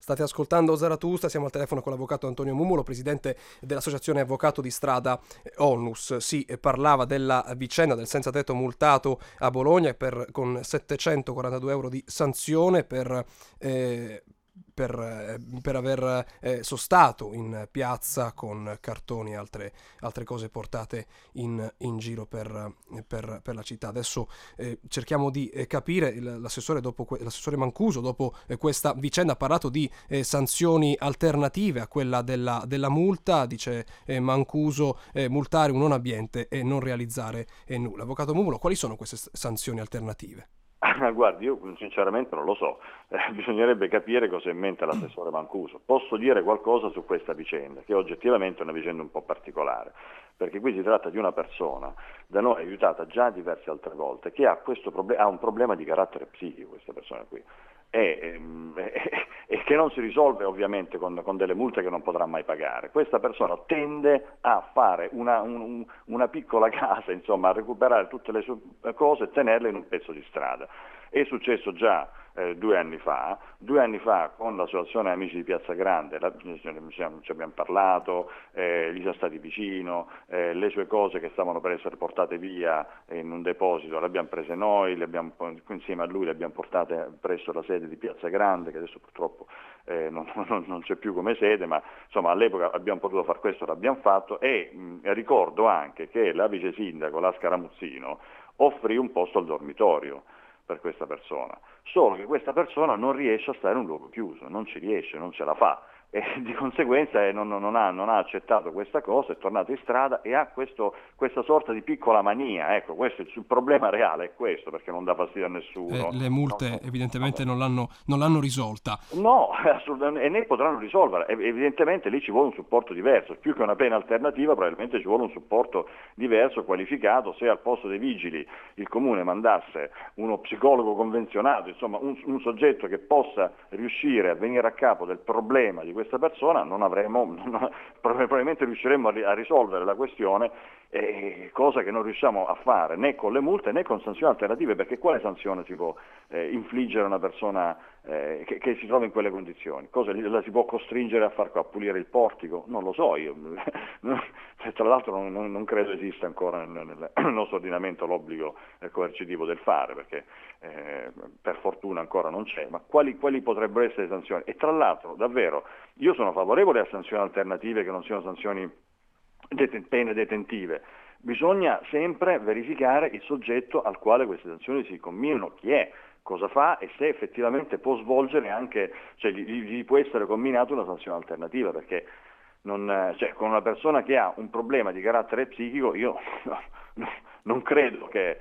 State ascoltando Zarathustra, siamo al telefono con l'avvocato Antonio Mumulo, presidente dell'Associazione Avvocato di Strada Onlus. Si parlava della vicenda del senza tetto multato a Bologna con 742 euro di sanzione per aver sostato in piazza con cartoni e altre cose portate in giro per la città. Adesso cerchiamo di capire, l'assessore Mancuso dopo questa vicenda ha parlato di sanzioni alternative a quella della multa. Dice Mancuso, multare un non abbiente e non realizzare nulla. Avvocato Mumulo, quali sono queste sanzioni alternative? Guardi, io sinceramente non lo so, bisognerebbe capire cosa ha in mente l'assessore Mancuso. Posso dire qualcosa su questa vicenda, che oggettivamente è una vicenda un po' particolare, perché qui si tratta di una persona da noi aiutata già diverse altre volte, che ha un problema di carattere psichico, questa persona qui, e che non si risolve ovviamente con delle multe che non potrà mai pagare. Questa persona tende a fare una piccola casa, insomma, a recuperare tutte le sue cose e tenerle in un pezzo di strada. È successo già 2 anni fa con l'associazione Amici di Piazza Grande, ci abbiamo parlato, gli siamo stati vicino, le sue cose che stavano per essere portate via in un deposito le abbiamo prese noi, insieme a lui le abbiamo portate presso la sede di Piazza Grande, che adesso purtroppo non c'è più come sede, ma insomma all'epoca abbiamo potuto fare questo, l'abbiamo fatto, e ricordo anche che la vice sindaco, la Scaramuzzino, offrì un posto al dormitorio per questa persona, solo che questa persona non riesce a stare in un luogo chiuso, non ci riesce, non ce la fa, e di conseguenza non ha accettato questa cosa, è tornato in strada e ha questa sorta di piccola mania. Ecco, questo il problema reale è questo, perché non dà fastidio a nessuno. Le multe evidentemente non l'hanno risolta. No, assolutamente, e né potranno risolverla. Evidentemente lì ci vuole un supporto diverso, più che una pena alternativa probabilmente ci vuole un supporto diverso, qualificato. Se al posto dei vigili il comune mandasse uno psicologo convenzionato, insomma un soggetto che possa riuscire a venire a capo del problema di questa persona, probabilmente riusciremmo a risolvere la questione, cosa che non riusciamo a fare né con le multe né con sanzioni alternative, perché quale sanzione si può infliggere a una persona che si trova in quelle condizioni? La si può costringere a pulire il portico? Non lo so io. Tra l'altro non credo esista ancora nel nostro ordinamento l'obbligo coercitivo del fare, perché per fortuna ancora non c'è, ma quali potrebbero essere le sanzioni? E tra l'altro davvero io sono favorevole a sanzioni alternative che non siano sanzioni pene detentive. Bisogna sempre verificare il soggetto al quale queste sanzioni si comminano, chi è, cosa fa e se effettivamente può svolgere anche, cioè gli può essere comminata una sanzione alternativa, perché con una persona che ha un problema di carattere psichico io non credo che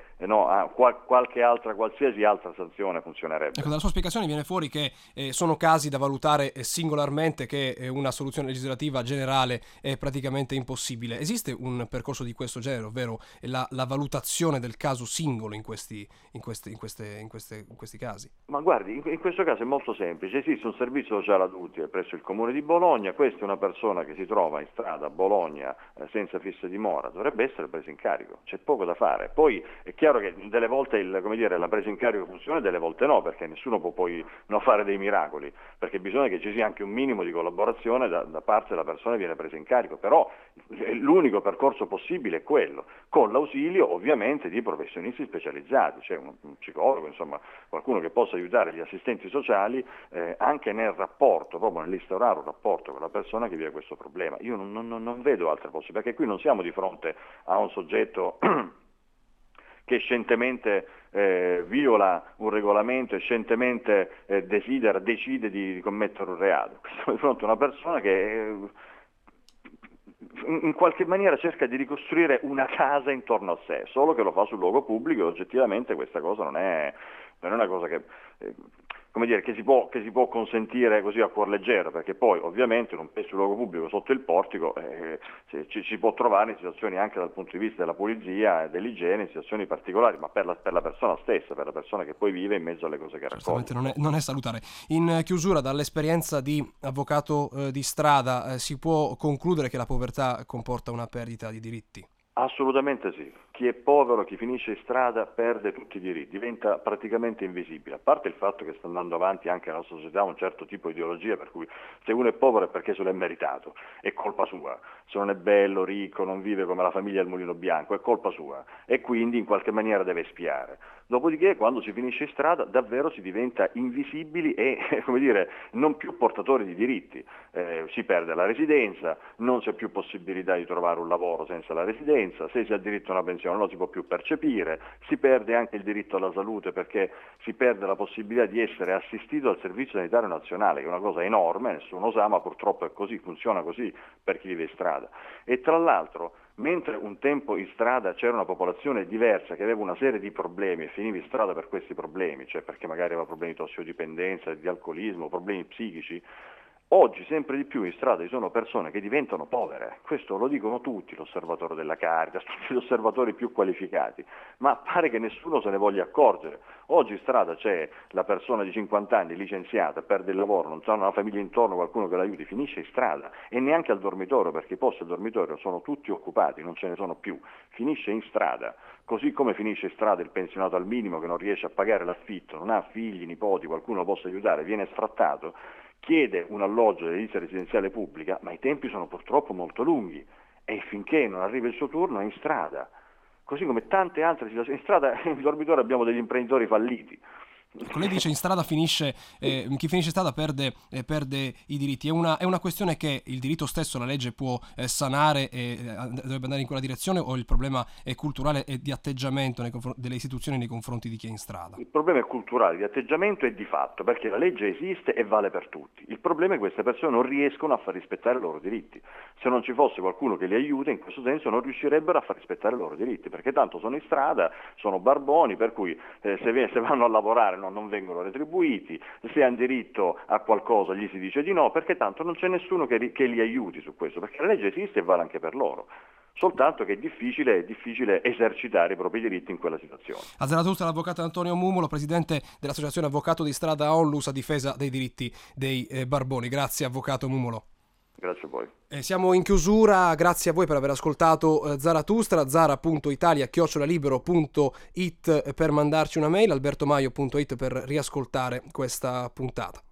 qualsiasi altra sanzione funzionerebbe. Ecco, dalla sua spiegazione viene fuori che sono casi da valutare singolarmente, che una soluzione legislativa generale è praticamente impossibile. Esiste un percorso di questo genere, ovvero la valutazione del caso singolo in questi casi? Ma guardi, in questo caso è molto semplice. Esiste un servizio sociale adulti presso il Comune di Bologna. Questa è una persona che si trova in strada a Bologna senza fissa dimora, dovrebbe essere presa in carico, c'è poco da fare. Poi è chiaro che delle volte la presa in carico funziona, delle volte no, perché nessuno può poi fare dei miracoli, perché bisogna che ci sia anche un minimo di collaborazione da parte della persona che viene presa in carico, però l'unico percorso possibile è quello, con l'ausilio ovviamente di professionisti specializzati, cioè un psicologo, insomma qualcuno che possa aiutare gli assistenti sociali anche nel rapporto, proprio nell'instaurare un rapporto con la persona che vive questo problema. Io non vedo altre possibilità, perché qui non siamo di fronte a un soggetto che scientemente viola un regolamento e scientemente decide di commettere un reato. Siamo di fronte a una persona che in qualche maniera cerca di ricostruire una casa intorno a sé, solo che lo fa sul luogo pubblico, e oggettivamente questa cosa non è una cosa che si può consentire così a cuor leggero, perché poi ovviamente in un pezzo di luogo pubblico sotto il portico ci può trovare in situazioni, anche dal punto di vista della pulizia e dell'igiene, in situazioni particolari, ma per la persona stessa, per la persona che poi vive in mezzo alle cose che raccoglie. Certamente non è salutare. In chiusura, dall'esperienza di avvocato di strada, si può concludere che la povertà comporta una perdita di diritti? Assolutamente sì. Chi è povero, chi finisce in strada perde tutti i diritti, diventa praticamente invisibile. A parte il fatto che sta andando avanti anche nella nostra società un certo tipo di ideologia per cui se uno è povero è perché se lo è meritato, è colpa sua. Se non è bello, ricco, non vive come la famiglia del Mulino Bianco, è colpa sua e quindi in qualche maniera deve spiare. Dopodiché quando si finisce in strada davvero si diventa invisibili e come dire, non più portatori di diritti. Si perde la residenza, non c'è più possibilità di trovare un lavoro senza la residenza, se si ha diritto a una pensione non lo si può più percepire, si perde anche il diritto alla salute perché si perde la possibilità di essere assistito dal Servizio Sanitario Nazionale, che è una cosa enorme, nessuno sa, ma purtroppo è così, funziona così per chi vive in strada. E tra l'altro, mentre un tempo in strada c'era una popolazione diversa che aveva una serie di problemi e finiva in strada per questi problemi, cioè perché magari aveva problemi di tossicodipendenza, di alcolismo, problemi psichici, oggi sempre di più in strada ci sono persone che diventano povere, questo lo dicono tutti, l'osservatore della Caritas, tutti gli osservatori più qualificati, ma pare che nessuno se ne voglia accorgere. Oggi in strada c'è la persona di 50 anni licenziata, perde il lavoro, non c'ha una famiglia intorno, qualcuno che l'aiuti, finisce in strada e neanche al dormitorio, perché i posti al dormitorio sono tutti occupati, non ce ne sono più, finisce in strada. Così come finisce in strada il pensionato al minimo che non riesce a pagare l'affitto, non ha figli, nipoti, qualcuno lo possa aiutare, viene sfrattato, chiede un alloggio dell'edilizia residenziale pubblica, ma i tempi sono purtroppo molto lunghi e finché non arriva il suo turno è in strada. Così come tante altre situazioni. In strada, in dormitorio abbiamo degli imprenditori falliti. Ecco, lei dice in strada finisce, chi finisce in strada perde i diritti. È una questione che il diritto stesso, la legge può sanare e dovrebbe andare in quella direzione, o il problema è culturale e di atteggiamento delle istituzioni nei confronti di chi è in strada? Il problema è culturale, di atteggiamento e di fatto, perché la legge esiste e vale per tutti. Il problema è che queste persone non riescono a far rispettare i loro diritti. Se non ci fosse qualcuno che li aiuta, in questo senso non riuscirebbero a far rispettare i loro diritti, perché tanto sono in strada, sono barboni, per cui se vanno a lavorare non vengono retribuiti, se hanno diritto a qualcosa gli si dice di no, perché tanto non c'è nessuno che li aiuti su questo, perché la legge esiste e vale anche per loro. Soltanto che è difficile esercitare i propri diritti in quella situazione. A Zarathustra l'avvocato Antonio Mumulo, presidente dell'Associazione Avvocato di Strada Onlus, a difesa dei diritti dei barboni. Grazie avvocato Mumulo. Grazie a voi. Siamo in chiusura, grazie a voi per aver ascoltato Zarathustra, zara.italia@libero.it per mandarci una mail, albertomaio.it per riascoltare questa puntata.